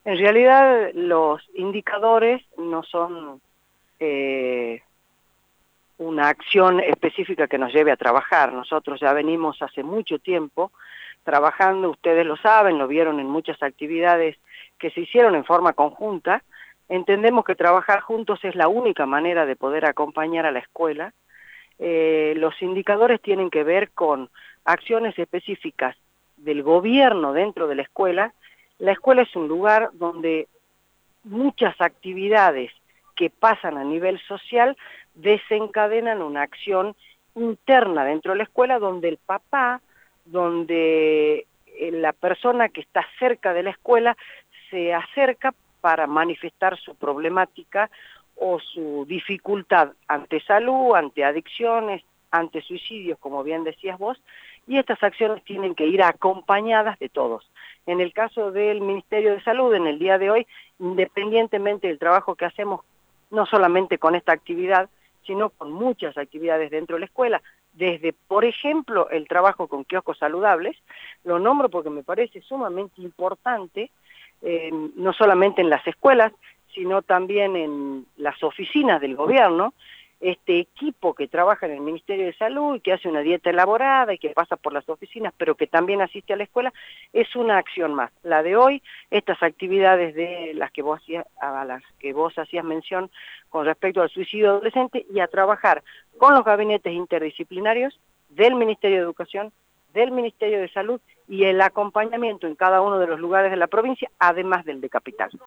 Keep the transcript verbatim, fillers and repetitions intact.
En realidad los indicadores no son eh, una acción específica que nos lleve a trabajar. Nosotros ya venimos hace mucho tiempo trabajando, ustedes lo saben, lo vieron en muchas actividades que se hicieron en forma conjunta. Entendemos que trabajar juntos es la única manera de poder acompañar a la escuela. Eh, los indicadores tienen que ver con acciones específicas del gobierno dentro de la escuela. La escuela es un lugar donde muchas actividades que pasan a nivel social desencadenan una acción interna dentro de la escuela donde el papá, donde la persona que está cerca de la escuela se acerca para manifestar su problemática o su dificultad ante salud, ante adicciones, ante suicidios, como bien decías vos, y estas acciones tienen que ir acompañadas de todos. En el caso del Ministerio de Salud, en el día de hoy, independientemente del trabajo que hacemos, no solamente con esta actividad, sino con muchas actividades dentro de la escuela, desde, por ejemplo, el trabajo con kioscos saludables, lo nombro porque me parece sumamente importante, eh, no solamente en las escuelas, sino también en las oficinas del gobierno, este equipo que trabaja en el Ministerio de Salud y que hace una dieta elaborada y que pasa por las oficinas, pero que también asiste a la escuela, es una acción más. La de hoy, estas actividades de las que vos hacías, a las que vos hacías mención con respecto al suicidio adolescente y a trabajar con los gabinetes interdisciplinarios del Ministerio de Educación, del Ministerio de Salud y el acompañamiento en cada uno de los lugares de la provincia, además del de Capital.